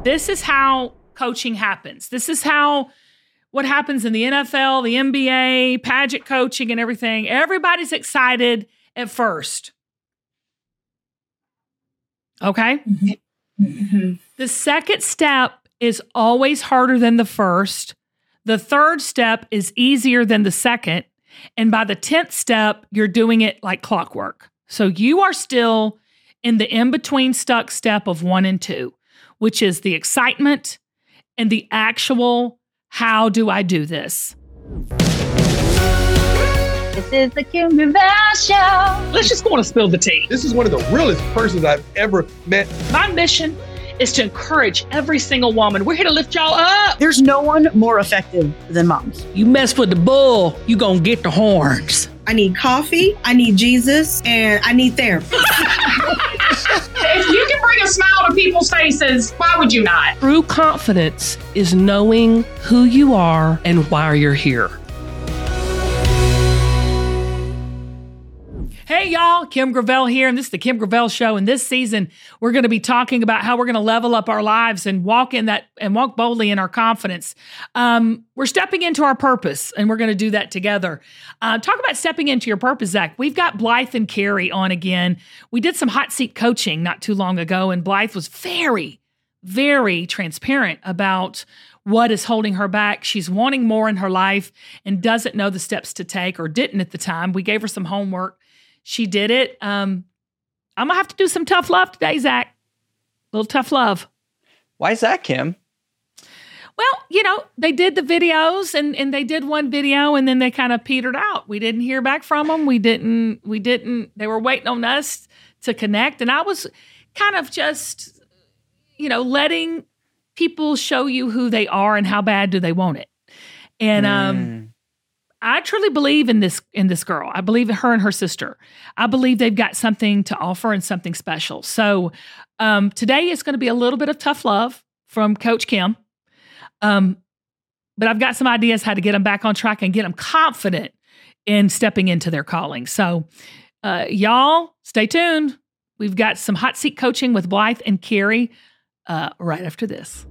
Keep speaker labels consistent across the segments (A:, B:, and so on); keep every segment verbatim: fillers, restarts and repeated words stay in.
A: This is how coaching happens. This is how what happens in the N F L, the N B A, pageant coaching and everything. Everybody's excited at first. Okay? Mm-hmm. Mm-hmm. The second step is always harder than the first. The third step is easier than the second. And by the tenth step, you're doing it like clockwork. So you are still in the in-between stuck step of one and two, which is the excitement and the actual, how do I do this?
B: This is the Kim Gravel Show.
C: Let's just go on and spill the tea.
D: This is one of the realest persons I've ever met.
C: My mission is to encourage every single woman. We're here to lift y'all up.
E: There's no one more effective than moms.
F: You mess with the bull, you gonna get the horns.
E: I need coffee, I need Jesus, and I need therapy.
C: If you can bring a smile to people's faces, why would you not?
F: True confidence is knowing who you are and why you're here.
A: Hey, y'all, Kim Gravel here, and this is the Kim Gravel Show. And this season, we're going to be talking about how we're going to level up our lives and walk in that and walk boldly in our confidence. Um, we're stepping into our purpose, and we're going to do that together. Uh, talk about stepping into your purpose, Zach. We've got Blythe and Carrie on again. We did some hot seat coaching not too long ago, and Blythe was very, very transparent about what is holding her back. She's wanting more in her life and doesn't know the steps to take, or didn't at the time. We gave her some homework. She did it. Um, I'm going to have to do some tough love today, Zach. A little tough love.
G: Why is that, Kim?
A: Well, you know, they did the videos and, and they did one video and then they kind of petered out. We didn't hear back from them. We didn't, we didn't, they were waiting on us to connect. And I was kind of just, you know, letting people show you who they are and how bad do they want it. And, um, mm. I truly believe in this in this girl. I believe in her and her sister. I believe they've got something to offer and something special. So um, today is going to be a little bit of tough love from Coach Kim. Um, but I've got some ideas how to get them back on track and get them confident in stepping into their calling. So uh, y'all, stay tuned. We've got some hot seat coaching with Blythe and Carrie uh, right after this.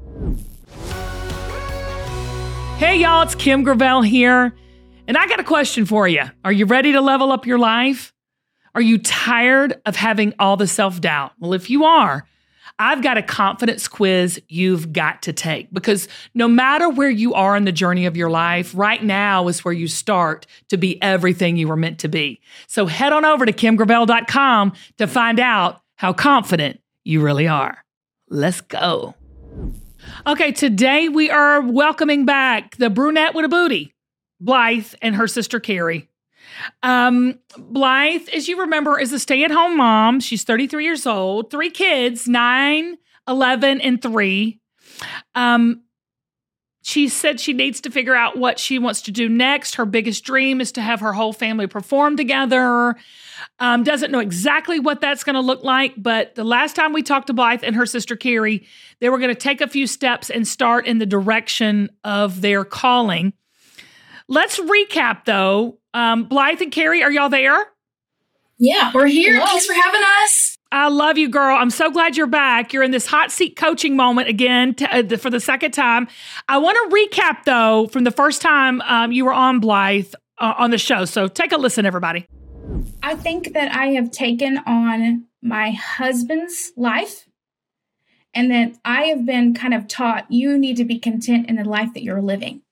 A: Hey, y'all, it's Kim Gravel here. And I got a question for you. Are you ready to level up your life? Are you tired of having all the self-doubt? Well, if you are, I've got a confidence quiz you've got to take, because no matter where you are in the journey of your life, right now is where you start to be everything you were meant to be. So head on over to kim gravel dot com to find out how confident you really are. Let's go. Okay, today we are welcoming back the brunette with a booty, Blythe, and her sister, Carrie. Um, Blythe, as you remember, is a stay-at-home mom. She's thirty-three years old, three kids, nine, eleven, and three. Um, she said she needs to figure out what she wants to do next. Her biggest dream is to have her whole family perform together. Um, doesn't know exactly what that's going to look like, but the last time we talked to Blythe and her sister, Carrie, they were going to take a few steps and start in the direction of their calling. Let's recap, though. Um, Blythe and Carrie, are y'all there?
H: Yeah, we're here. Hello. Thanks for having us.
A: I love you, girl. I'm so glad you're back. You're in this hot seat coaching moment again t- uh, for the second time. I want to recap, though, from the first time um, you were on Blythe uh, on the show. So take a listen, everybody.
H: I think that I have taken on my husband's life, and that I have been kind of taught you need to be content in the life that you're living.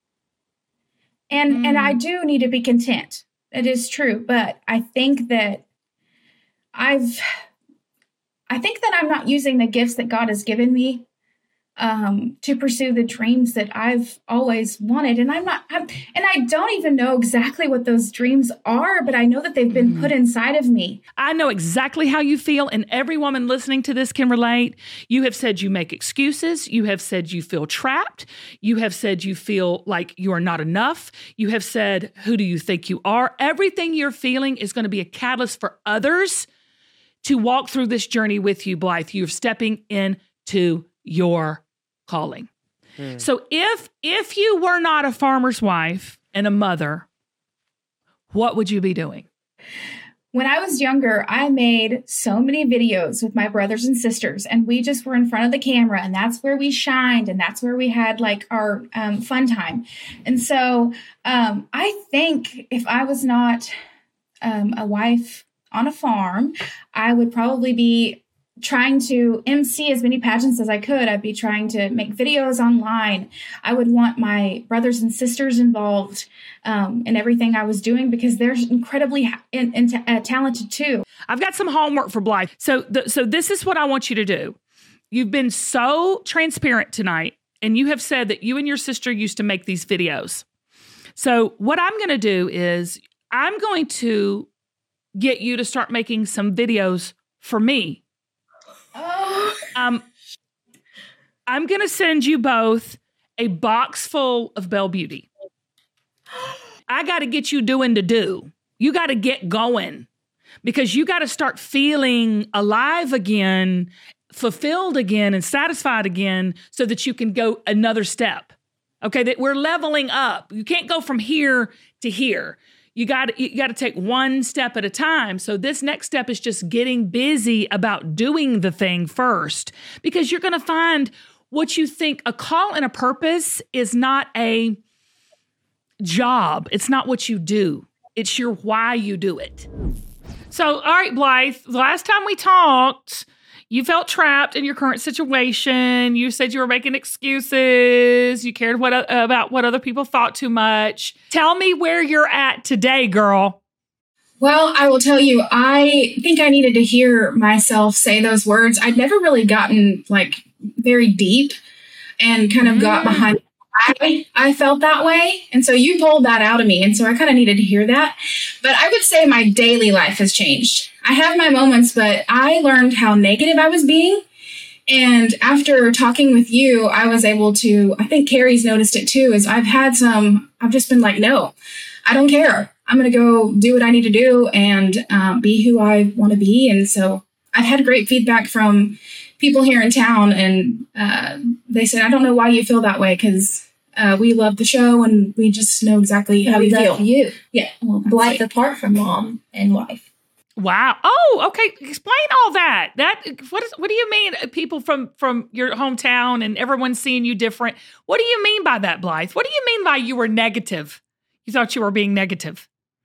H: And mm. and I do need to be content. It is true. But I think that I've, I think that I'm not using the gifts that God has given me um, to pursue the dreams that I've always wanted. And I'm not, I'm, and I don't even know exactly what those dreams are, but I know that they've been mm. put inside of me.
A: I know exactly how you feel, and every woman listening to this can relate. You have said you make excuses. You have said you feel trapped. You have said you feel like you are not enough. You have said, who do you think you are? Everything you're feeling is going to be a catalyst for others to walk through this journey with you, Blythe. You're stepping into your calling. Hmm. So if if you were not a farmer's wife and a mother, what would you be doing?
H: When I was younger, I made so many videos with my brothers and sisters, and we just were in front of the camera, and that's where we shined, and that's where we had like our um, fun time. And so um, I think if I was not um, a wife on a farm, I would probably be trying to M C as many pageants as I could. I'd be trying to make videos online. I would want my brothers and sisters involved um, in everything I was doing because they're incredibly ha- in, in t- uh, talented too.
A: I've got some homework for Blythe. So, the, so this is what I want you to do. You've been so transparent tonight, and you have said that you and your sister used to make these videos. So what I'm going to do is I'm going to get you to start making some videos for me.
H: Oh.
A: Um, I'm going to send you both a box full of Belle Beauty. I got to get you doing to do. You got to get going because you got to start feeling alive again, fulfilled again, and satisfied again so that you can go another step. Okay, that we're leveling up. You can't go from here to here. You got you got to take one step at a time. So this next step is just getting busy about doing the thing first, because you're going to find what you think a call and a purpose is not a job. It's not what you do. It's your why you do it. So, all right, Blythe, the last time we talked, you felt trapped in your current situation. You said you were making excuses. You cared what about what other people thought too much. Tell me where you're at today, girl.
H: Well, I will tell you, I think I needed to hear myself say those words. I'd never really gotten like very deep and kind of mm. got behind why I felt that way. And so you pulled that out of me. And so I kind of needed to hear that. But I would say my daily life has changed. I have my moments, but I learned how negative I was being. And after talking with you, I was able to, I think Carrie's noticed it too, is I've had some, I've just been like, no, I don't care. I'm going to go do what I need to do and uh, be who I want to be. And so I've had great feedback from people here in town. And uh, they said, I don't know why you feel that way, because uh, we love the show and we just know exactly how you feel.
I: You.
H: Yeah.
I: Well, Blythe apart from mom and wife.
A: Wow. Oh, okay. Explain all that. That what is? What do you mean? People from from your hometown and everyone's seeing you different. What do you mean by that, Blythe? What do you mean by you were negative? You thought you were being negative.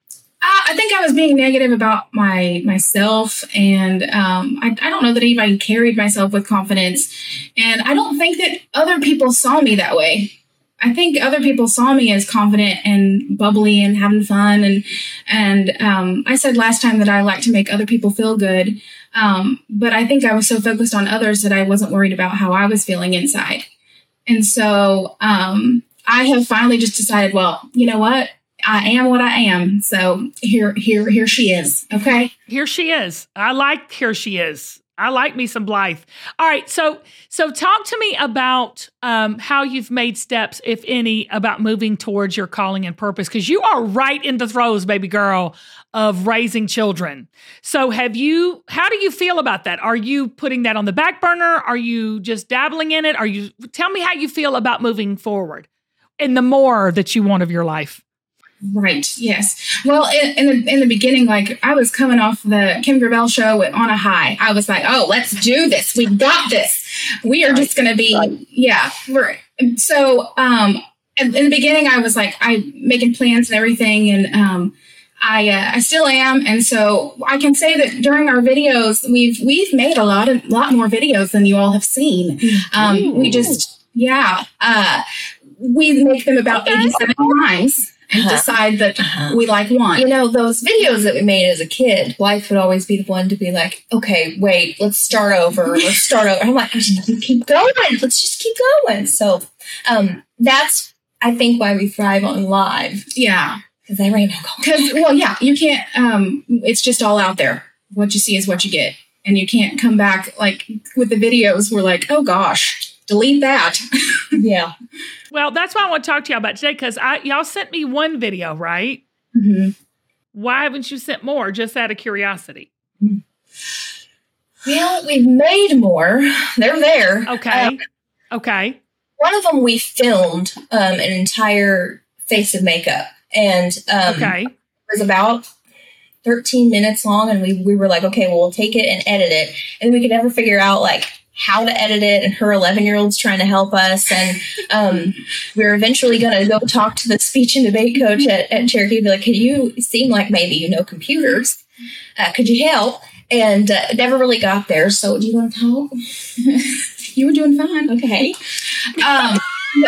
H: Uh, I think I was being negative about my myself, and um, I, I don't know that I even carried myself with confidence. And I don't think that other people saw me that way. I think other people saw me as confident and bubbly and having fun. And and um, I said last time that I like to make other people feel good. Um, but I think I was so focused on others that I wasn't worried about how I was feeling inside. And so um, I have finally just decided, well, you know what? I am what I am. So here, here, here she is. Okay.
A: Here she is. I like here she is. I like me some Blythe. All right. So, so talk to me about um, how you've made steps, if any, about moving towards your calling and purpose, because you are right in the throes, baby girl, of raising children. So have you, how do you feel about that? Are you putting that on the back burner? Are you just dabbling in it? Are you, tell me how you feel about moving forward and the more that you want of your life.
H: Right. Yes. Well, in, in the in the beginning, like I was coming off the Kim Gravel show on a high. I was like, "Oh, let's do this. We got this. We are right. just going to be, right. yeah." We're, so, um, in, in the beginning, I was like, I making plans and everything, and um, I uh, I still am. And so I can say that during our videos, we've we've made a lot of lot more videos than you all have seen. Um, Ooh. we just, yeah, uh, we make them about okay. eighty-seven times. And uh-huh. decide that uh-huh. we like one.
I: You know, those videos that we made as a kid, Blythe would always be the one to be like, okay, wait, let's start over. Let's start over. I'm like, keep going. Let's just keep going. So um, that's, I think, why we thrive on live.
H: Yeah.
I: Because they ain't no
H: Because, well, yeah, you can't, um, it's just all out there. What you see is what you get. And you can't come back, like, with the videos, we're like, oh, gosh, delete that.
I: Yeah.
A: Well, that's what I want to talk to y'all about today, because I y'all sent me one video, right?
H: Mm-hmm.
A: Why haven't you sent more? Just out of curiosity.
I: Well, we've made more. They're there.
A: Okay.
I: Um,
A: okay.
I: One of them we filmed um, an entire face of makeup, and um,
A: okay.
I: it was about thirteen minutes long, and we, we were like, okay, well, we'll take it and edit it. And we could never figure out like how to edit it. And her eleven year old's trying to help us. And um, we were eventually going to go talk to the speech and debate coach at, at Cherokee and be like, can you seem like maybe you know computers? Uh, could you help? And uh, never really got there. So do you want to talk?
H: You were doing fine.
I: Okay.
H: Um,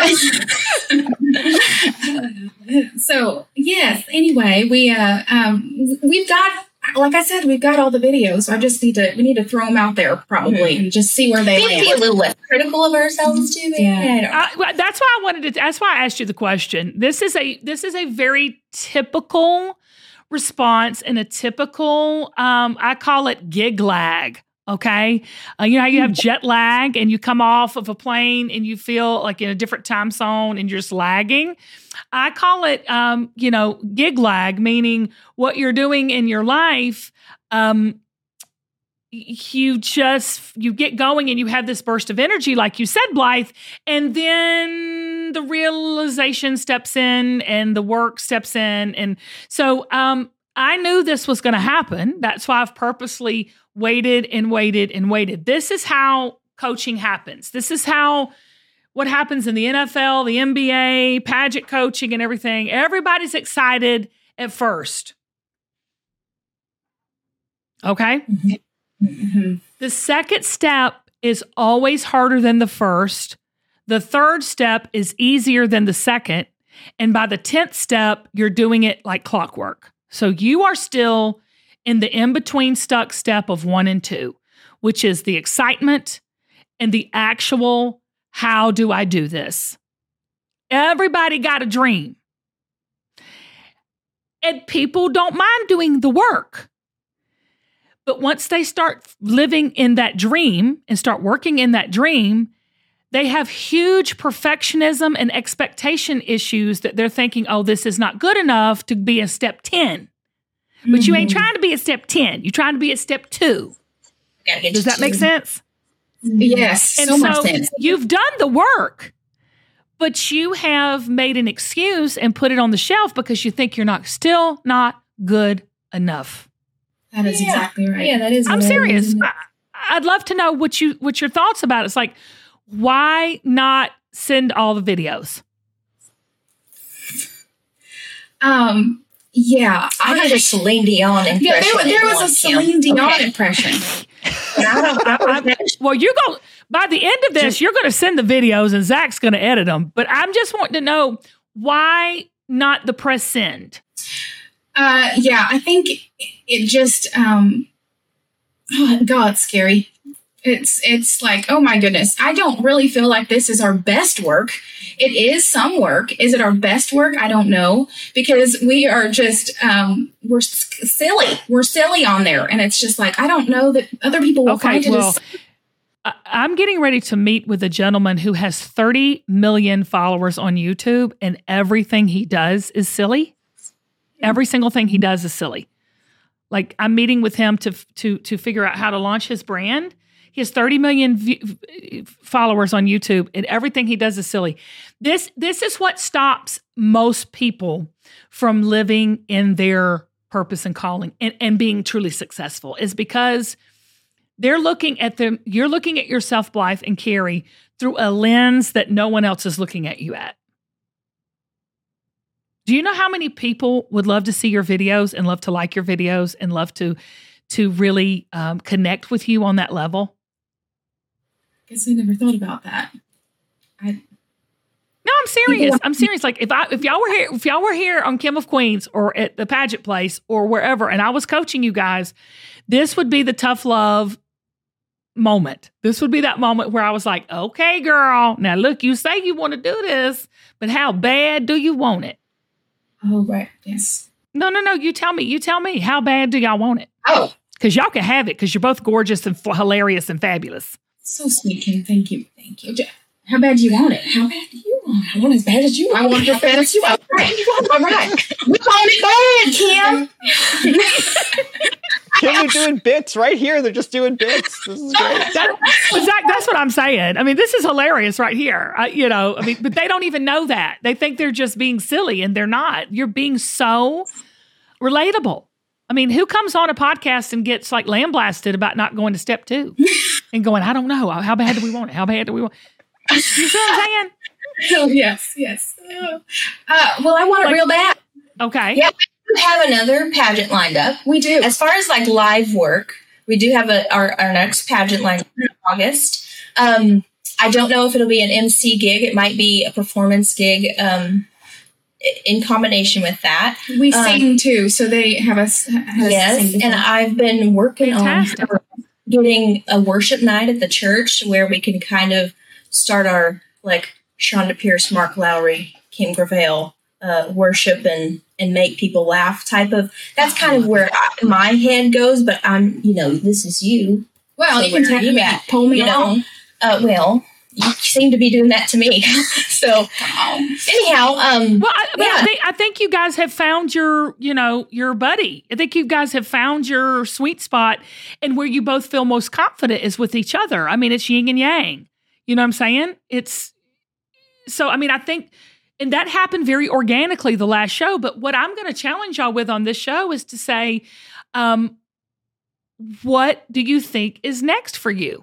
H: so yes, anyway, we, uh, um, we've got, like I said, we've got all the videos. I just need to, we need to throw them out there probably mm-hmm. and just see where they
I: land. Be a little less critical of ourselves too. Maybe.
H: Yeah.
I: I don't know.
A: I, well, that's why I wanted to, that's why I asked you the question. This is a, this is a very typical response and a typical, um, I call it gig lag. Okay. Uh, you know how you have jet lag and you come off of a plane and you feel like in a different time zone and you're just lagging. I call it, um, you know, gig lag, meaning what you're doing in your life. Um, you just, you get going and you have this burst of energy, like you said, Blythe, and then the realization steps in and the work steps in. And so um, I knew this was going to happen. That's why I've purposely waited and waited and waited. This is how coaching happens. This is how what happens in the N F L, the N B A, pageant coaching and everything. Everybody's excited at first. Okay? Mm-hmm. Mm-hmm. The second step is always harder than the first. The third step is easier than the second. And by the tenth step, you're doing it like clockwork. So you are still in the in-between stuck step of one and two, which is the excitement and the actual, how do I do this? Everybody got a dream. And people don't mind doing the work. But once they start living in that dream and start working in that dream, they have huge perfectionism and expectation issues that they're thinking, oh, this is not good enough to be a step ten. But you ain't trying to be at step ten. You're trying to be at step two. Does that make sense?
H: Yes,
A: and
H: so
A: so
H: much sense.
A: You've done the work, but you have made an excuse and put it on the shelf because you think you're not still not good enough.
H: That is
I: yeah.
H: exactly right.
I: Yeah, that is.
A: I'm serious. I, I'd love to know what you what your thoughts about it. It's like, why not send all the videos?
H: Um. Yeah,
I: I got a Celine Dion impression.
H: Yeah, there, there was a Celine Dion
I: okay.
H: impression.
A: I don't, I, I, well, you're going by the end of this, you're going to send the videos, and Zach's going to edit them. But I'm just wanting to know, why not the press send?
H: Uh, yeah, I think it just, um, oh God, it's scary. It's it's like, oh my goodness, I don't really feel like this is our best work. It is some work. Is it our best work? I don't know, because we are just, um, we're silly. We're silly on there. And it's just like, I don't know that other people will
A: okay,
H: find it
A: well,
H: as...
A: I'm getting ready to meet with a gentleman who has thirty million followers on YouTube, and everything he does is silly. Every single thing he does is silly. Like, I'm meeting with him to to to figure out how to launch his brand. He has thirty million v- followers on YouTube, and everything he does is silly. This this is what stops most people from living in their purpose and calling and, and being truly successful, is because they're looking at them. You're looking at yourself, Blythe and Carrie, through a lens that no one else is looking at you at. Do you know how many people would love to see your videos and love to like your videos and love to to really um, connect with you on that level?
H: Guess I never thought about that. I
A: No, I'm serious. I'm serious. Like, if I if y'all were here, if y'all were here on Kim of Queens or at the pageant place or wherever, and I was coaching you guys, this would be the tough love moment. This would be that moment where I was like, okay, girl, now look, you say you want to do this, but how bad do you want it?
H: Oh, right. Yes.
A: No, no, no. You tell me. You tell me. How bad do y'all want it?
H: Oh.
A: Because y'all can have it because you're both gorgeous and f- hilarious and fabulous.
H: So sweet, Kim. Thank you. Thank you. How bad do you want it? How bad do you want it? I want as bad as you want. I want as bad as you want. All right. All right. We call it bad, Kim.
G: Kim, they're doing bits right here. They're just doing bits. This is great.
A: That, Zach, that's what I'm saying. I mean, this is hilarious right here. I, you know, I mean, but they don't even know that. They think they're just being silly, and they're not. You're being so relatable. I mean, who comes on a podcast and gets like lambasted about not going to step two and going, I don't know. How bad do we want it? How bad do we want it? You see what I'm saying?
H: Oh, yes, yes. Uh, well, I want it
A: Like-
H: real bad.
A: Okay.
I: Yeah, we have another pageant lined up.
H: We do.
I: As far as like live work, we do have a, our, our next pageant lined up in August. Um, I don't know if it'll be an M C gig. It might be a performance gig um, in combination with that.
H: We
I: Um,
H: sing too, so they have us. Have us
I: Yes,
H: sing
I: and
H: before.
I: I've been working
A: Fantastic.
I: on getting a worship night at the church where we can kind of start our like Shonda Pierce, Mark Lowry, Kim Gravel uh, worship and and make people laugh type of. That's kind of where I, my head goes. But I'm, you know, this is you.
H: well,
I: So
H: you can
I: where are
H: take
I: you
H: me,
I: at?
H: pull me
I: You
H: along.
I: know, uh, well, you seem to be doing that to me. So anyhow, um,
A: Well, I, but I
I: Yeah.
A: think I think you guys have found your, you know, your buddy. I think you guys have found your sweet spot, and where you both feel most confident is with each other. I mean, it's yin and yang. You know what I'm saying? It's so. I mean, I think, and that happened very organically the last show. But what I'm going to challenge y'all with on this show is to say, um, what do you think is next for you?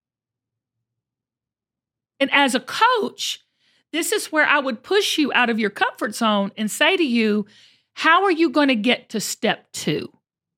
A: And as a coach, this is where I would push you out of your comfort zone and say to you, how are you going to get to step two?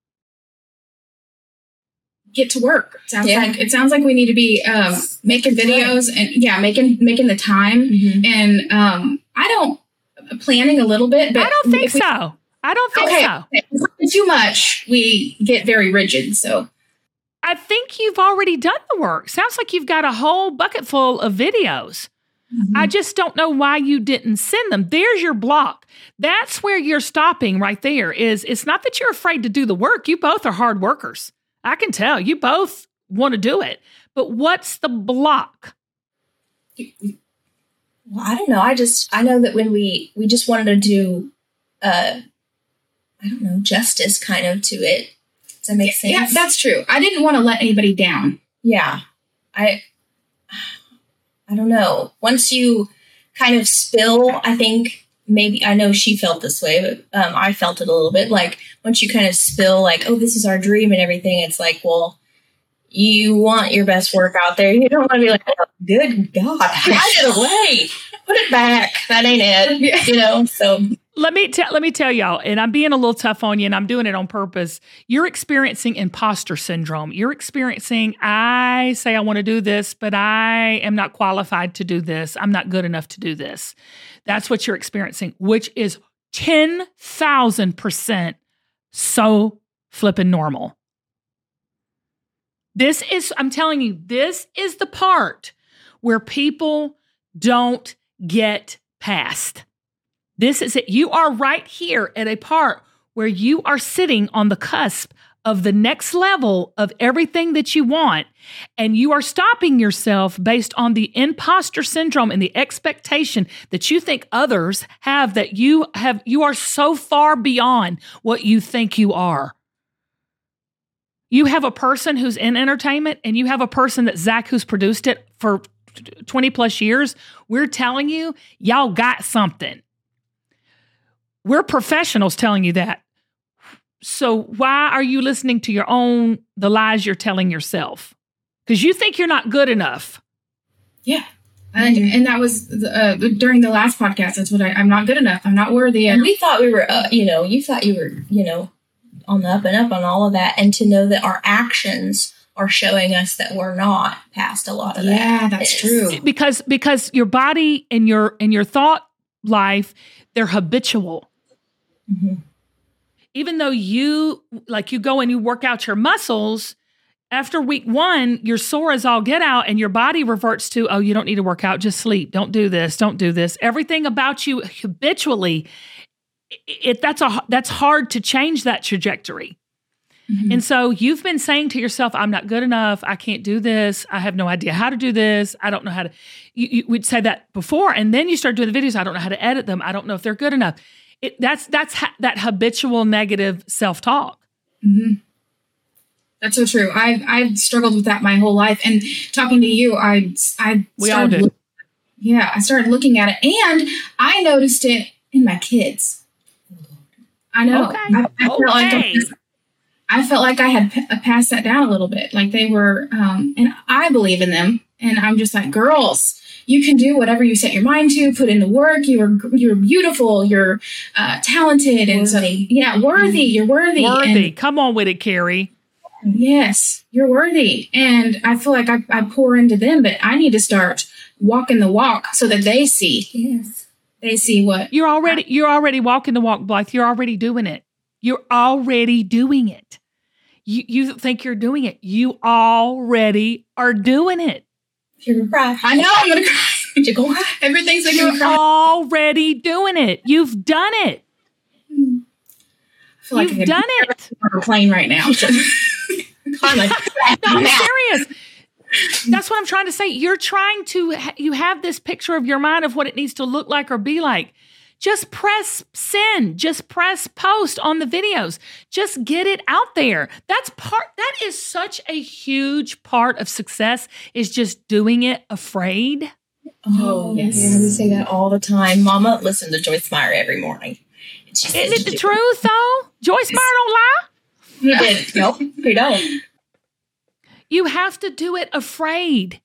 H: Get to work. Sounds
I: Yeah.
H: like it sounds like we need to be um, making videos and yeah, making making the time.
I: Mhm.
H: And um, I don't planning a little bit, but
A: I don't think
H: if we-
A: so. I don't think
H: Okay,
A: so.
H: if it's too much, we get very rigid. So
A: I think you've already done the work. Sounds like you've got a whole bucket full of videos. I just don't know why you didn't send them. There's your block. That's where you're stopping right there. Is it's not that you're afraid to do the work. You both are hard workers. I can tell. You both want to do it. But what's the block?
I: well, I don't know. I just I know that when we we just wanted to do, uh, I don't know, justice kind of to it. Does that make sense?
H: yeah, that's true. I didn't want to let anybody down.
I: Yeah. I I don't know. Once you kind of spill, I think maybe I know she felt this way, but um, I felt it a little bit. Like once you kind of spill, like, oh, this is our dream and everything, it's like, well, you want your best work out there. You don't want to be like, oh, good God, hide it away. Put it back. That ain't it. You know, so
A: Let me tell let me tell y'all, and I'm being a little tough on you, and I'm doing it on purpose. You're experiencing imposter syndrome. You're experiencing, I say I want to do this, but I am not qualified to do this. I'm not good enough to do this. That's what you're experiencing, which is ten thousand percent so flippin' normal. This is, I'm telling you, this is the part where people don't get past. This is it. You are right here at a part where you are sitting on the cusp of the next level of everything that you want. And you are stopping yourself based on the imposter syndrome and the expectation that you think others have, that you have, you are so far beyond what you think you are. You have a person who's in entertainment, and you have a person that Zach, who's produced it for twenty plus years. We're telling you, y'all got something. We're professionals telling you that. So why are you listening to your own, the lies you're telling yourself? Because you think you're not good enough.
H: Yeah. And, and that was uh, during the last podcast. That's what I, I'm not good enough. I'm not worthy.
I: and we thought we were, uh, you know, you thought you were, you know, on the up and up on all of that. And to know that our actions are showing us that we're not past a lot of that.
H: Yeah, that's
I: is-
H: true.
A: Because because your body and your and your thought life, they're habitual.
I: Mm-hmm.
A: Even though you, like you go and you work out your muscles, after week one, you're sore as all get out, and your body reverts to, oh, you don't need to work out, just sleep. Don't do this, don't do this. Everything about you habitually, it, it that's a that's hard to change that trajectory.
H: Mhm.
A: And so you've been saying to yourself, I'm not good enough. I can't do this. I have no idea how to do this. I don't know how to, you, you would say that before. And then you start doing the videos. I don't know how to edit them. I don't know if they're good enough. It, that's that's ha- that habitual negative self-talk.
H: Mm-hmm. That's so true. I've I've struggled with that my whole life. And talking to you, I I
A: We all
H: started
A: do.
H: look- yeah, I started looking at it, and I noticed it in my kids. I know.
A: Okay.
H: I, I felt like
A: Okay.
H: I felt like I had p- passed that down a little bit. Like they were, um, and I believe in them. And I'm just like, girls, you can do whatever you set your mind to, put in the work. You're, you're beautiful. You're uh, talented. And so, yeah, worthy. You're worthy.
A: Worthy.
H: And,
A: Come on with it, Carrie.
H: yes, you're worthy. And I feel like I, I pour into them, but I need to start walking the walk so that they see.
I: Yes.
H: They see what
A: You're already, you're already walking the walk, Blythe. You're already doing it. You're already doing it. You, you think you're doing it. You already are doing it.
I: You're gonna cry.
H: I know I'm gonna cry. You go, everything's like
A: You're already doing it. You've done it.
H: I feel like
A: You've
H: I could
A: done
H: be
A: it.
H: on a plane right now.
I: I'm like,
A: No, I'm serious. That's what I'm trying to say. You're trying to, you have this picture of your mind of what it needs to look like or be like. Just press send. Just press post on the videos. Just get it out there. That's part, that is such a huge part of success, is just doing it afraid.
I: oh, yes. Yeah, we say that all the time. Mama, listen to Joyce Meyer every morning. And she
A: Isn't
I: says,
A: it the truth though? Joyce Meyer don't lie.
I: Yeah. Nope, we don't.
A: You have to do it afraid.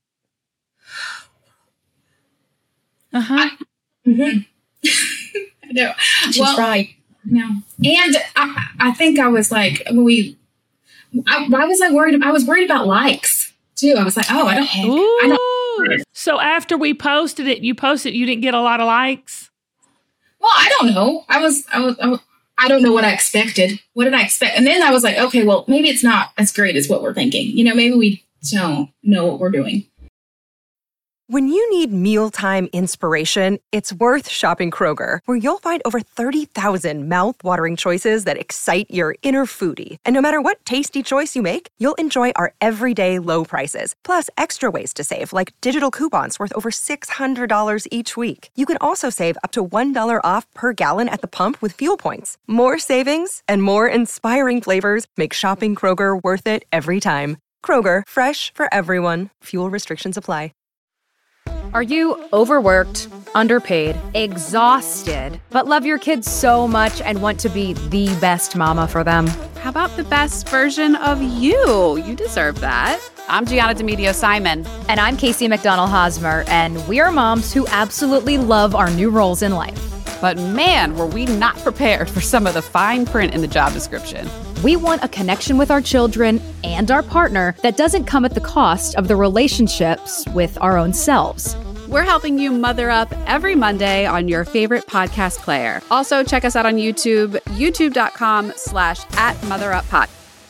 A: Uh-huh.
H: Mm-hmm. I know.
I: She's
H: well,
I: right.
H: No. And I, I think I was like, when we, I, why was I worried? I was worried about likes too. I was like, oh, I don't, I don't.
A: Ooh. So after we posted it, you posted, you didn't get a lot of likes?
H: Well, I don't know. I was, I was, I was, I don't know what I expected. What did I expect? And then I was like, okay, well, maybe it's not as great as what we're thinking. You know, maybe we don't know what we're doing.
J: When you need mealtime inspiration, it's worth shopping Kroger, where you'll find over thirty thousand mouth-watering choices that excite your inner foodie. And no matter what tasty choice you make, you'll enjoy our everyday low prices, plus extra ways to save, like digital coupons worth over six hundred dollars each week. You can also save up to one dollar off per gallon at the pump with fuel points. More savings and more inspiring flavors make shopping Kroger worth it every time. Kroger, fresh for everyone. Fuel restrictions apply.
K: Are you overworked, underpaid, exhausted, but love your kids so much and want to be the best mama for them?
L: How about the best version of you? You deserve that. I'm Gianna Demedio Simon.
K: And I'm Casey McDonald Hosmer, and we are moms who absolutely love our new roles in life.
L: But man, were we not prepared for some of the fine print in the job description.
K: We want a connection with our children and our partner that doesn't come at the cost of the relationships with our own selves.
L: We're helping you mother up every Monday on your favorite podcast player. Also, check us out on YouTube, youtube.com slash at motheruppod.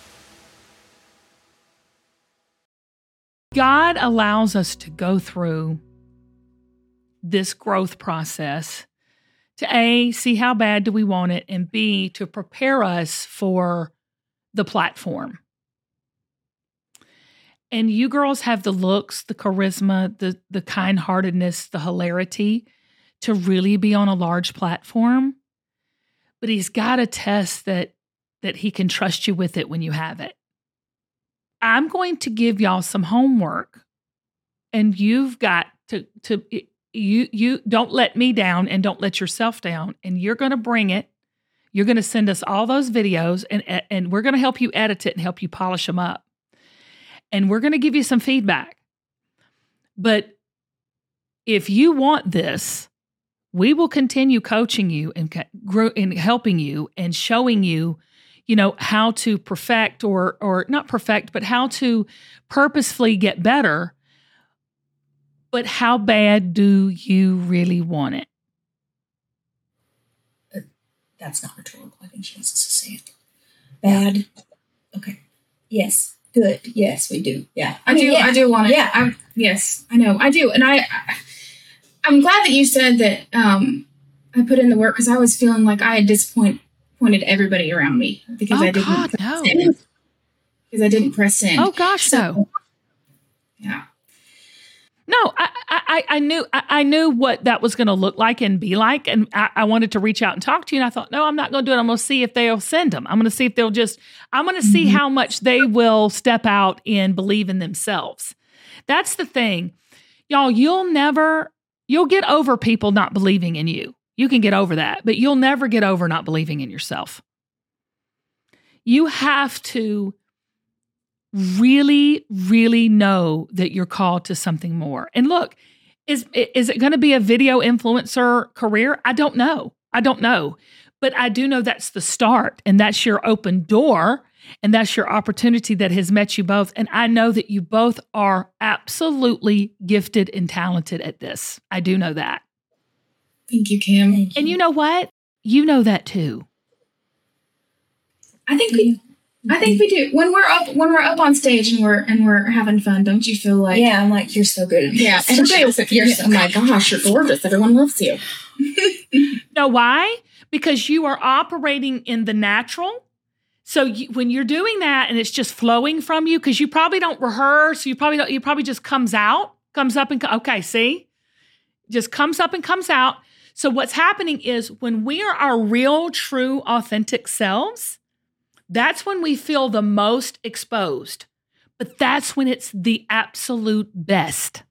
A: God allows us to go through this growth process to A, see how bad do we want it, and B, to prepare us for the platform. And you girls have the looks, the charisma, the, the kind-heartedness, the hilarity to really be on a large platform. But he's got to test that, that he can trust you with it when you have it. I'm going to give y'all some homework, and you've got to, to you, you don't let me down and don't let yourself down. And you're going to bring it. You're going to send us all those videos, and, and we're going to help you edit it and help you polish them up. And we're going to give you some feedback. But if you want this, we will continue coaching you and, and helping you and showing you, you know, how to perfect or or not perfect, but how to purposefully get better. But how bad do you really want it?
I: That's not rhetorical. I think she wants us to say it. Bad. Okay. Yes. Good. Yes, we do. Yeah.
H: I, I mean, do. Yeah. I do want it.
I: Yeah.
H: I, yes, I know. I do. And I, I, I'm glad that you said that um, I put in the work, because I was feeling like I had disappointed everybody around me because
A: oh,
H: I didn't
A: God,
H: press
A: no.
H: in. Because I didn't press in.
A: Oh, gosh,
H: so.
A: no.
H: Yeah.
A: No, I, I, I knew I, I knew what that was going to look like and be like, and I, I wanted to reach out and talk to you. And I thought, no, I'm not going to do it. I'm going to see if they'll send them. I'm going to see if they'll just. I'm going to see
H: Mm-hmm.
A: how much they will step out and believe in themselves. That's the thing, y'all. You'll never you'll get over people not believing in you. You can get over that, but you'll never get over not believing in yourself. You have to really, really know that you're called to something more. And look, is, is it going to be a video influencer career? I don't know. I don't know. But I do know that's the start, and that's your open door, and that's your opportunity that has met you both. And I know that you both are absolutely gifted and talented at this. I do know that.
H: Thank you, Kim.
A: And you know what? You know that too.
H: I think we, I think we do. When we're up, when we're up on stage and we're and we're having fun, don't you feel like?
I: Yeah, I'm like, you're so good at this.
H: Yeah, everybody was like, you're so, oh my gosh, you're gorgeous. Everyone loves you.
A: Know why? Because you are operating in the natural. So you, when you're doing that and it's just flowing from you, because you probably don't rehearse, you probably don't, you probably just comes out, comes up and co- okay, see, just comes up and comes out. So what's happening is when we are our real, true, authentic selves, that's when we feel the most exposed. But that's when it's the absolute best.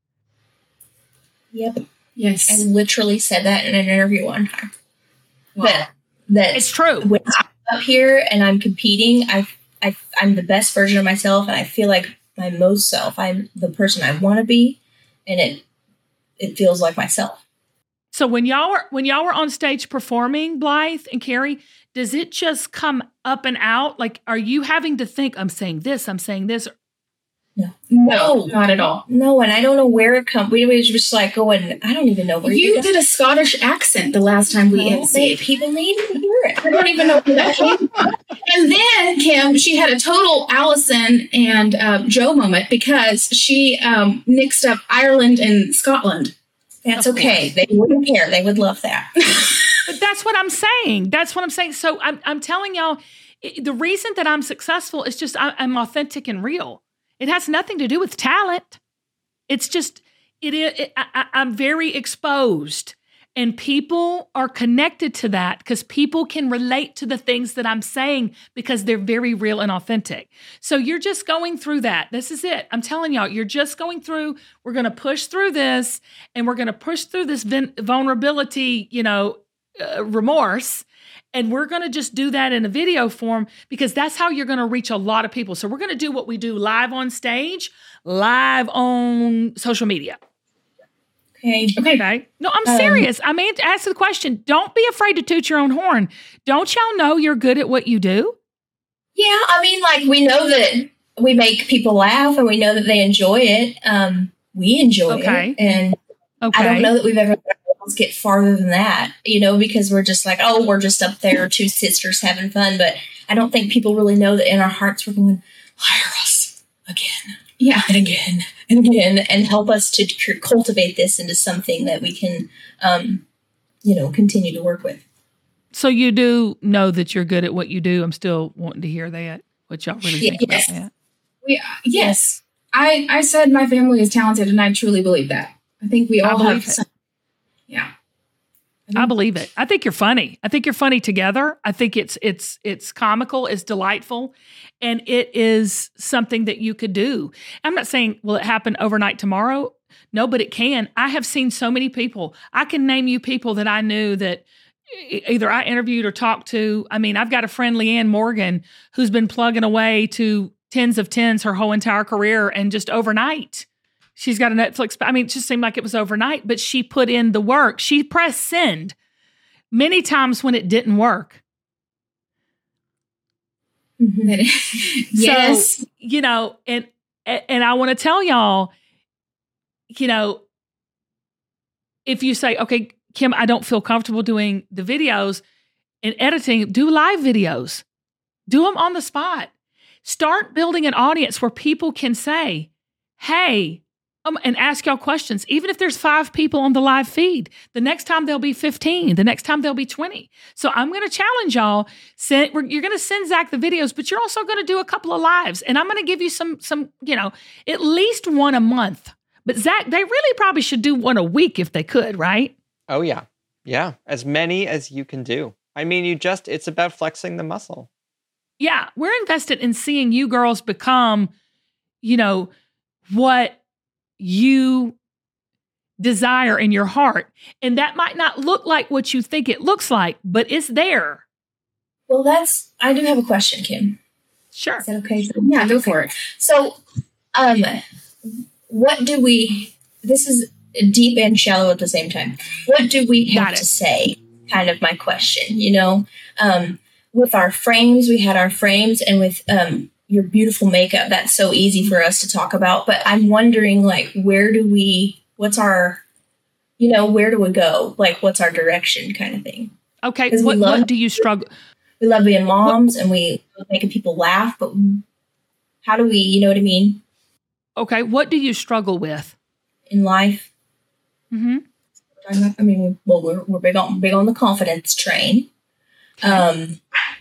I: Yep.
H: Yes.
I: I literally said that in an interview one time. Wow. That, that
A: it's true.
I: When I'm up here and I'm competing, I, I, I'm the best version of myself, and I feel like my most self. I'm the person I want to be, and it it feels like myself.
A: So when y'all were when y'all were on stage performing, Blythe and Carrie, does it just come up and out? Like, are you having to think, I'm saying this, I'm saying this?
I: No.
H: No, not at all.
I: No, and I don't know where it comes. We were just like going, I don't even know where
H: you
I: you
H: did a Scottish accent the last time we
I: well,
H: M C'd.
I: People need to hear it.
H: I don't even know where that came from. And then, Kim, she had a total Allison and um, Joe moment because she um, mixed up Ireland and Scotland.
I: That's okay. They wouldn't care. They would love that.
A: But that's what I'm saying. That's what I'm saying. So I'm, I'm telling y'all, it, the reason that I'm successful is just I, I'm authentic and real. It has nothing to do with talent. It's just, it, it, I, I'm very exposed, and people are connected to that because people can relate to the things that I'm saying because they're very real and authentic. So you're just going through that. This is it. I'm telling y'all, you're just going through, we're going to push through this, and we're going to push through this vulnerability, you know, uh, remorse. And we're going to just do that in a video form because that's how you're going to reach a lot of people. So we're going to do what we do live on stage, live on social media.
I: Okay.
A: Okay. Okay. No, I'm um, serious. I mean, to ask the question, don't be afraid to toot your own horn. Don't y'all know you're good at what you do?
I: Yeah. I mean, like, we know that we make people laugh and we know that they enjoy it. Um, we enjoy
A: okay.
I: it. And
A: okay.
I: I don't know that we've ever get farther than that, you know, because we're just like, oh, we're just up there, two sisters having fun. But I don't think people really know that in our hearts we're going, hire us again,
H: yeah,
I: and again and again, and help us to c- cultivate this into something that we can, um, you know, continue to work with.
A: So you do know that you're good at what you do. I'm still wanting to hear that. What y'all really think
H: yes.
A: about that?
H: We, uh, yes, I I said my family is talented, and I truly believe that. I think we all have. Some, yeah.
A: I believe it. I think you're funny. I think you're funny together. I think it's it's it's comical, it's delightful, and it is something that you could do. I'm not saying will it happen overnight tomorrow? No, but it can. I have seen so many people. I can name you people that I knew that either I interviewed or talked to. I mean, I've got a friend, Leanne Morgan, who's been plugging away to tens of tens her whole entire career, and just overnight. She's got a Netflix. I mean, it just seemed like it was overnight, but she put in the work. She pressed send many times when it didn't work.
H: Mm-hmm. Yes.
A: So, you know, and, and I want to tell y'all, you know, if you say, okay, Kim, I don't feel comfortable doing the videos and editing, do live videos, do them on the spot. Start building an audience where people can say, hey, Um, and ask y'all questions, even if there's five people on the live feed. The next time there'll be fifteen. The next time there'll be twenty. So I'm going to challenge y'all. Send, we're, you're going to send Zach the videos, but you're also going to do a couple of lives. And I'm going to give you some, some, you know, at least one a month. But Zach, they really probably should do one a week if they could, right?
G: Oh, yeah. Yeah. As many as you can do. I mean, you just, it's about flexing the muscle.
A: Yeah. We're invested in seeing you girls become, you know, what you desire in your heart. And that might not look like what you think it looks like, but it's there.
I: Well, that's, I do have a question, Kim.
A: Sure.
I: Is that okay?
H: Yeah, go for it.
I: So, um, what do we, this is deep and shallow at the same time. What do we have to say? Kind of my question, you know, um, with our frames, we had our frames, and with, um, your beautiful makeup, that's so easy for us to talk about. But I'm wondering, like, where do we, what's our, you know, where do we go? Like, what's our direction kind of thing?
A: Okay.
I: What,
A: What,
I: love,
A: what do you struggle?
I: We love being moms what, and we love making people laugh, but how do we, you know what I mean?
A: Okay. What do you struggle with?
I: In life?
A: Mm-hmm.
I: I mean, well, we're, we're big on, big on the confidence train.
A: Okay.
I: Um,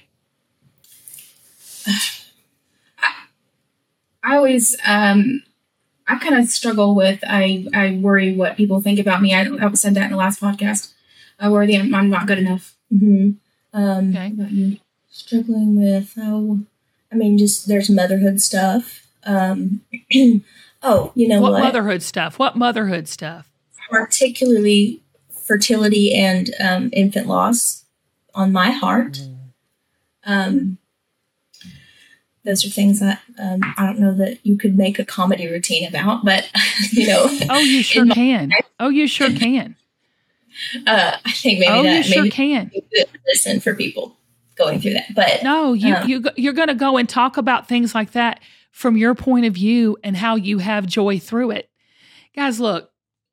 H: I always, um, I kind of struggle with, I, I worry what people think about me. I, I said that in the last podcast. I worry that I'm, I'm not good enough.
I: Mm-hmm. Um,
A: okay.
I: About you struggling with, oh, I mean, just there's motherhood stuff. Um, oh, you know
A: what?
I: What
A: motherhood stuff? What motherhood stuff?
I: Particularly fertility and um, infant loss on my heart. Um, those are things that um, I don't know that you could make a comedy routine about, but you know.
A: Oh, you sure can. My, oh, you sure can.
I: Uh, I think maybe
A: oh,
I: that
A: you sure
I: maybe
A: can.
I: Listen for people going through that, but
A: no, you
I: um,
A: you you're going to go and talk about things like that from your point of view and how you have joy through it, guys. Look,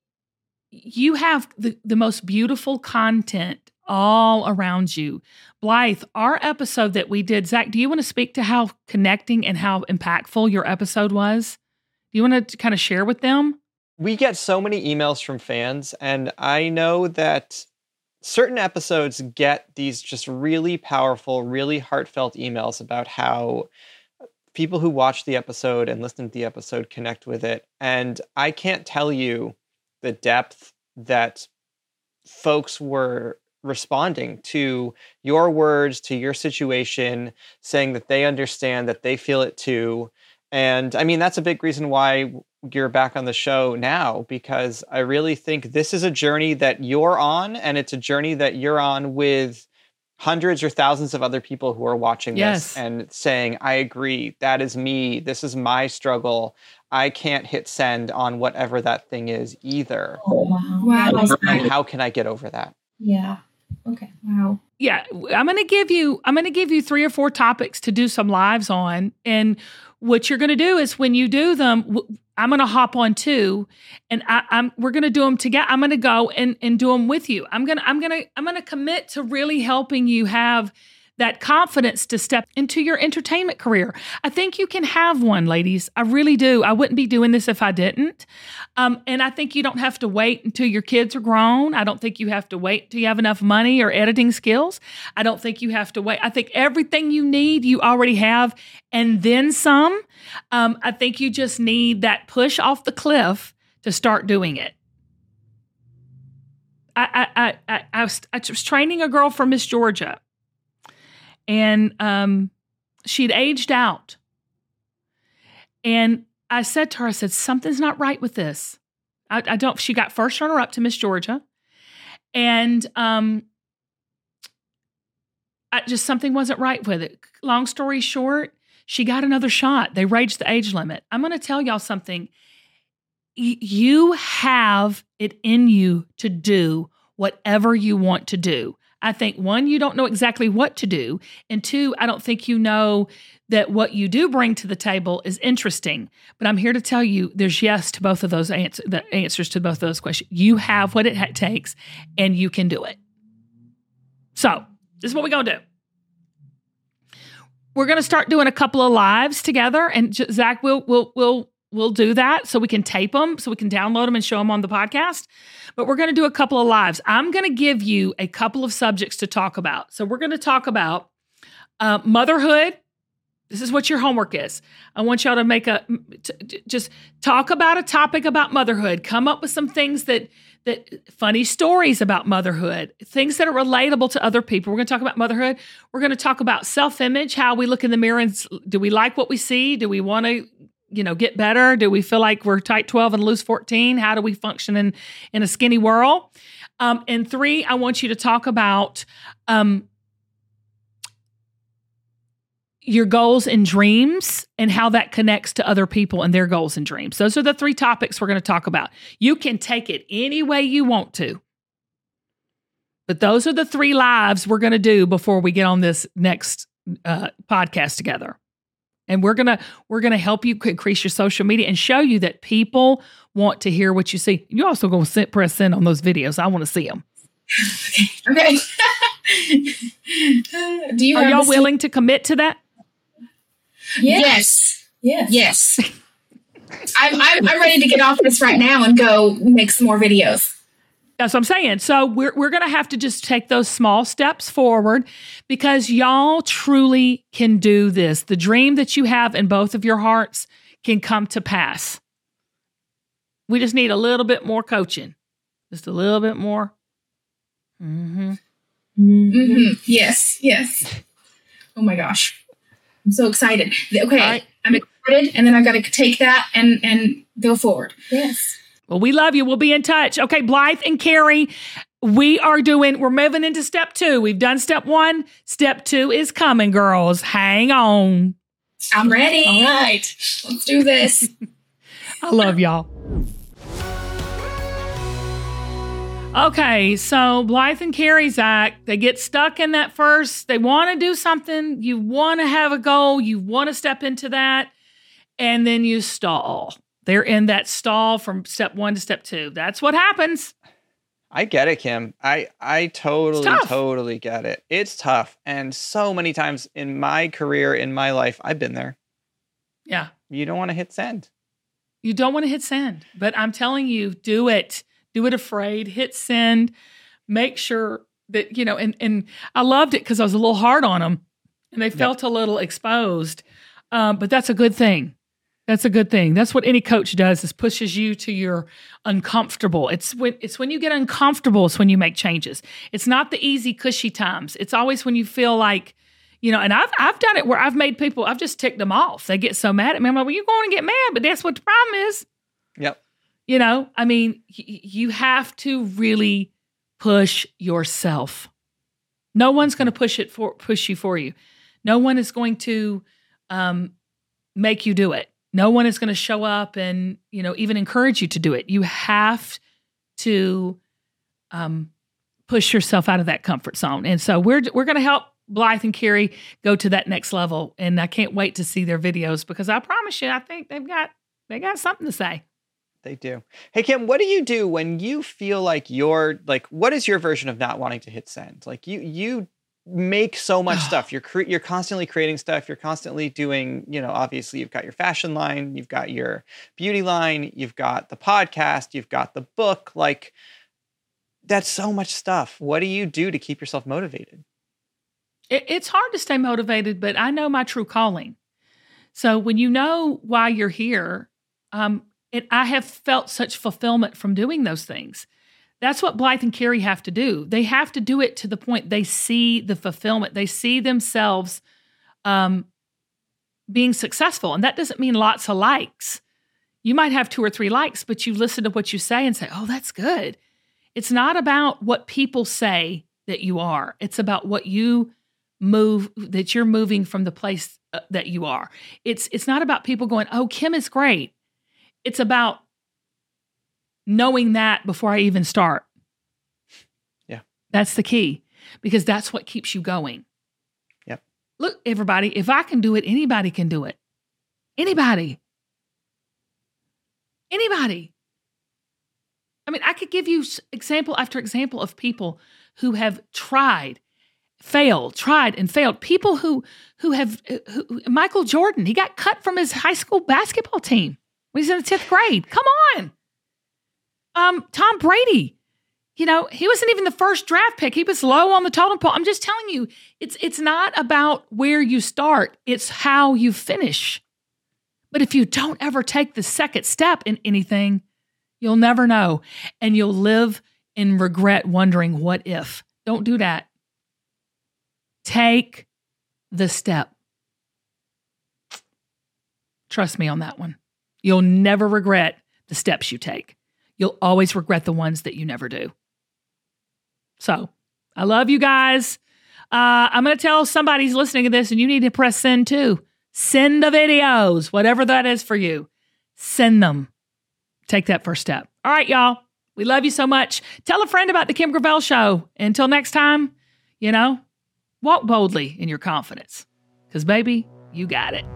A: you have the the most beautiful content all around you. Blythe, our episode that we did, Zach, do you want to speak to how connecting and how impactful your episode was? Do you want to kind of share with them?
G: We get so many emails from fans, and I know that certain episodes get these just really powerful, really heartfelt emails about how people who watch the episode and listen to the episode connect with it. And I can't tell you the depth that folks were responding to your words, to your situation, saying that they understand, that they feel it too. And I mean, that's a big reason why you're back on the show now, because I really think this is a journey that you're on, and it's a journey that you're on with hundreds or thousands of other people who are watching
A: yes.
G: this and saying, I agree, that is me, this is my struggle. I can't hit send on whatever that thing is either.
I: Oh, wow.
H: Wow.
G: And how can I get over that?
I: Yeah. Okay. Wow.
A: Yeah, I'm going to give you I'm going to give you three or four topics to do some lives on, and what you're going to do is when you do them, I'm going to hop on too, and I, I'm we're going to do them together. I'm going to go and and do them with you. I'm going to I'm going to I'm going to commit to really helping you have that confidence to step into your entertainment career. I think you can have one, ladies. I really do. I wouldn't be doing this if I didn't. Um, and I think you don't have to wait until your kids are grown. I don't think you have to wait till you have enough money or editing skills. I don't think you have to wait. I think everything you need, you already have, and then some. Um, I think you just need that push off the cliff to start doing it. I, I, I, I, I, was, I was training a girl from Miss Georgia. And um, she'd aged out. And I said to her, I said, something's not right with this. I, I don't, she got first runner up to Miss Georgia. And um, I just, something wasn't right with it. Long story short, she got another shot. They raised the age limit. I'm going to tell y'all something. Y- you have it in you to do whatever you want to do. I think, one, you don't know exactly what to do. And two, I don't think you know that what you do bring to the table is interesting. But I'm here to tell you there's yes to both of those answers, the answers to both of those questions. You have what it ha- takes, and you can do it. So this is what we're going to do. We're going to start doing a couple of lives together. And J- Zach, will will will We'll do that so we can tape them, so we can download them and show them on the podcast. But we're going to do a couple of lives. I'm going to give you a couple of subjects to talk about. So we're going to talk about uh, motherhood. This is what your homework is. I want y'all to make a, t- just talk about a topic about motherhood. Come up with some things that, that funny stories about motherhood, things that are relatable to other people. We're going to talk about motherhood. We're going to talk about self-image, how we look in the mirror and do we like what we see? Do we want to you know, get better? Do we feel like we're tight twelve and loose fourteen? How do we function in, in a skinny world? Um, and three, I want you to talk about um, your goals and dreams and how that connects to other people and their goals and dreams. Those are the three topics we're going to talk about. You can take it any way you want to. But those are the three lives we're going to do before we get on this next uh, podcast together. And we're going to we're going to help you increase your social media and show you that people want to hear what you see. You're also going to press send on those videos. I want to see them.
H: Okay. Do you
A: Are
H: have
A: y'all
H: the-
A: willing to commit to that?
H: Yes.
I: Yes.
H: Yes. I'm, I'm I'm ready to get off this right now and go make some more videos.
A: That's what I'm saying. So we're we're going to have to just take those small steps forward because y'all truly can do this. The dream that you have in both of your hearts can come to pass. We just need a little bit more coaching. Just a little bit more. Mm-hmm.
H: Mm-hmm. Yes. Yes. Oh my gosh. I'm so excited. Okay.
A: Right.
H: I'm excited. And then I've got to take that and, and go forward.
I: Yes.
A: Well, we love you. We'll be in touch. Okay, Blythe and Carrie, we are doing, we're moving into step two. We've done step one. Step two is coming, girls. Hang on.
H: I'm ready.
I: All right.
H: Let's do this.
A: I love y'all. Okay, so Blythe and Carrie, Zach, they get stuck in that first, they want to do something, you want to have a goal, you want to step into that, and then you stall. They're in that stall from step one to step two. That's what happens.
G: I get it, Kim. I, I totally, totally get it. It's tough. And so many times in my career, in my life, I've been there.
A: Yeah.
G: You don't want to hit send.
A: You don't want to hit send, but I'm telling you, do it. Do it afraid, hit send, make sure that, you know, and, and I loved it because I was a little hard on them and they felt yep. a little exposed. Um, but that's a good thing. That's a good thing. That's what any coach does is pushes you to your uncomfortable. It's when, it's when you get uncomfortable, it's when you make changes. It's not the easy, cushy times. It's always when you feel like, you know, and I've, I've done it where I've made people, I've just ticked them off. They get so mad at me. I'm like, well, you're going to get mad, but that's what the problem is.
G: Yep.
A: You know, I mean, y- you have to really push yourself. No one's going to push it for push you for you. No one is going to um, make you do it. No one is going to show up and, you know, even encourage you to do it. You have to um, push yourself out of that comfort zone. And so we're we're going to help Blythe and Carrie go to that next level. And I can't wait to see their videos because I promise you, I think they've got they got something to say.
G: They do. Hey, Kim, what do you do when you feel like you're like, what is your version of not wanting to hit send? Like you, you make so much stuff. You're, cre- you're constantly creating stuff. You're constantly doing, you know, obviously you've got your fashion line, you've got your beauty line, you've got the podcast, you've got the book. Like that's so much stuff. What do you do to keep yourself motivated?
A: It, it's hard to stay motivated, but I know my true calling. So when you know why you're here, um, And I have felt such fulfillment from doing those things. That's what Blythe and Carrie have to do. They have to do it to the point they see the fulfillment. They see themselves um, being successful. And that doesn't mean lots of likes. You might have two or three likes, but you listen to what you say and say, oh, that's good. It's not about what people say that you are. It's about what you move, that you're moving from the place uh, that you are. It's, it's not about people going, oh, Kim is great. It's about knowing that before I even start.
G: Yeah.
A: That's the key because that's what keeps you going.
G: Yep.
A: Look, everybody, if I can do it, anybody can do it. Anybody. Anybody. I mean, I could give you example after example of people who have tried, failed, tried and failed. People who, who have, who, Michael Jordan, he got cut from his high school basketball team. When he's in the tenth grade. Come on. Um, Tom Brady, you know, he wasn't even the first draft pick. He was low on the totem pole. I'm just telling you, it's it's not about where you start. It's how you finish. But if you don't ever take the second step in anything, you'll never know. And you'll live in regret wondering, what if? Don't do that. Take the step. Trust me on that one. You'll never regret the steps you take. You'll always regret the ones that you never do. So I love you guys. Uh, I'm going to tell somebody's listening to this and you need to press send too. Send the videos, whatever that is for you. Send them. Take that first step. All right, y'all. We love you so much. Tell a friend about the Kim Gravel Show. Until next time, you know, walk boldly in your confidence. Because, baby, you got it.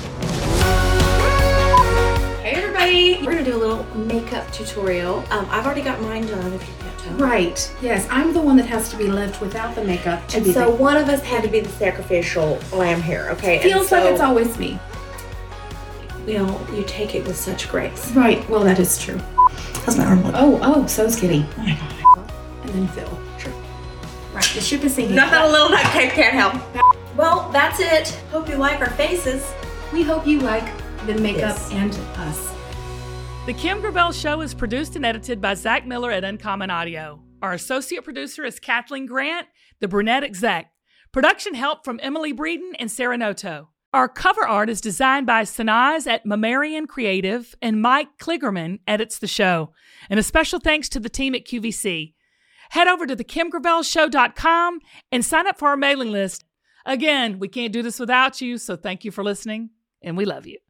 M: Hey, everybody. We're going to do a little makeup tutorial. Um, I've already got mine done, if you can't tell.
C: Right. Yes, I'm the one that has to be left without the makeup. To
M: And
C: be
M: so
C: the-
M: one of us had to be the sacrificial lamb here, okay?
C: Feels
M: and so,
C: like it's always me.
M: You know, you take it with such grace.
C: Right. Well, that is true.
M: How's my arm look?
C: Oh, oh, so's Kitty. Oh my God. And then Phil. True. Right. The ship is sinking.
M: Nothing a little nutcase can't help. Well, that's it. Hope you like our faces.
C: We hope you like the makeup
M: Yes.
C: and us.
A: The Kim Gravel Show is produced and edited by Zach Miller at Uncommon Audio. Our associate producer is Kathleen Grant, the brunette exec. Production help from Emily Breeden and Sarah Noto. Our cover art is designed by Sanaz at Mammarian Creative, and Mike Kligerman edits the show. And a special thanks to the team at Q V C. Head over to the kim gravel show dot com and sign up for our mailing list. Again, we can't do this without you, so thank you for listening, and we love you.